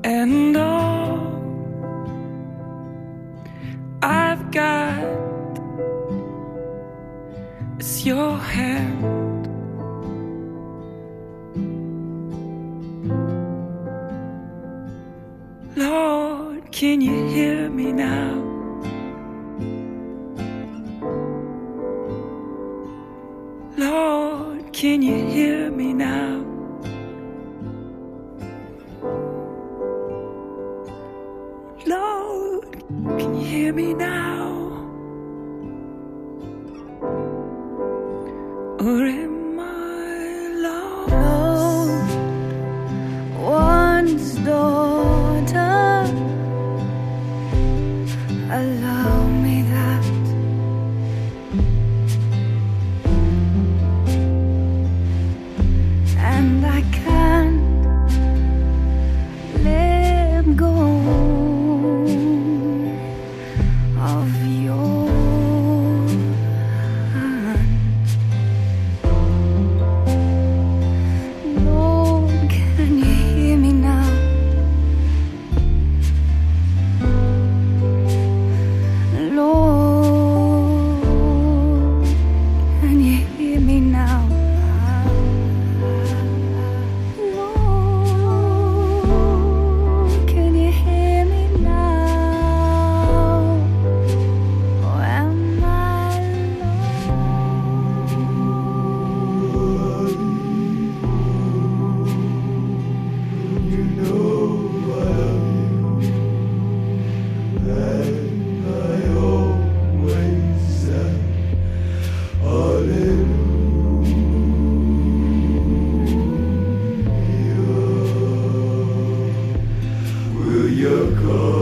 And all I've got is your hand. Lord, can you hear me now? Lord, can you hear me now? Lord, can you hear me now? Or am I lost? One's daughter, allow me that. And I can't let go of your hand. Lord, can you hear me now? Lord, can you hear me now? Lord, can you hear me now? Or am I You know I love you, and I always say hallelujah. Will you come?